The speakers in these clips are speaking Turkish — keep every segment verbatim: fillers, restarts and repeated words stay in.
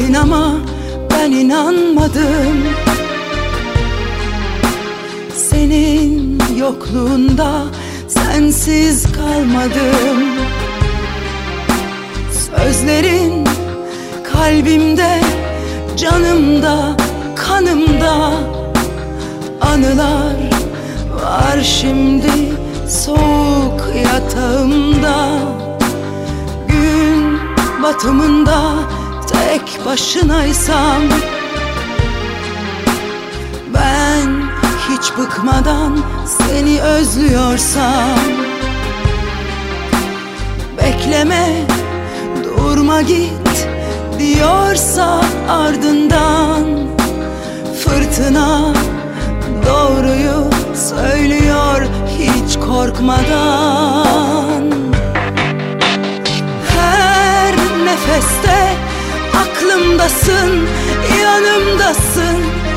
Gittin ama ben inanmadım. Senin yokluğunda sensiz kalmadım. Sözlerin kalbimde, canımda, kanımda. Anılar var şimdi soğuk yatağımda. Gün batımında tek başınaysam, ben hiç bıkmadan seni özlüyorsam, bekleme, durma, git diyorsa ardından, fırtına doğruyu söylüyor hiç korkmadan. Her nefeste aklımdasın, yanımdasın.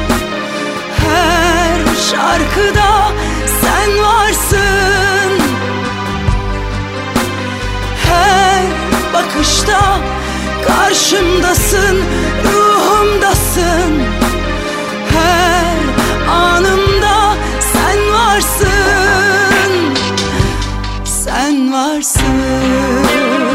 Her şarkıda sen varsın. Her bakışta karşımdasın, ruhumdasın. Her anımda sen varsın, sen varsın.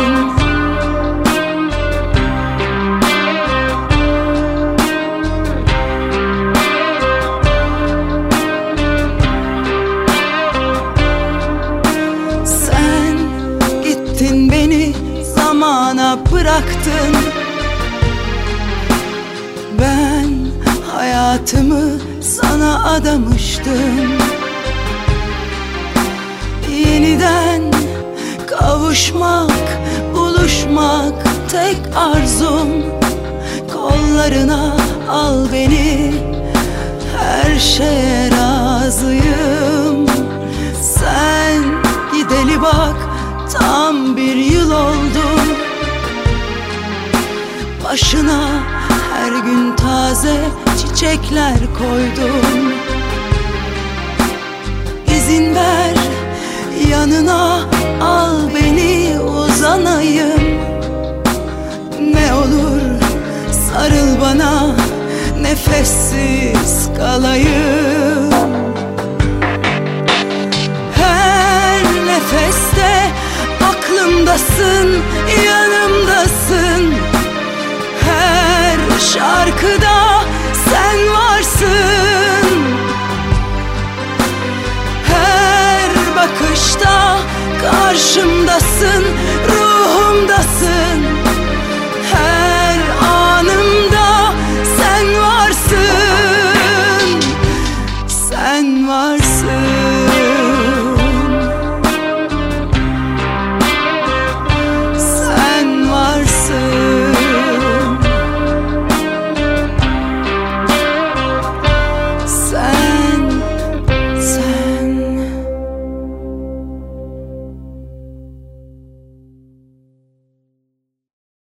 Sen gittin, beni zamana bıraktın. Ben hayatımı sana adamıştım. Yeniden kavuşmak, buluşmak tek arzum. Kollarına al beni, her şeye razıyım. Sen gideli bak tam bir yıl oldu. Başına her gün taze çiçekler koydum. İzin ver, yanına al beni, uzanayım. Ne olur sarıl bana, nefessiz kalayım. Her nefeste aklımdasın, yanımdasın. Her şarkıda sen varsın. Her bakışta karşımdasın,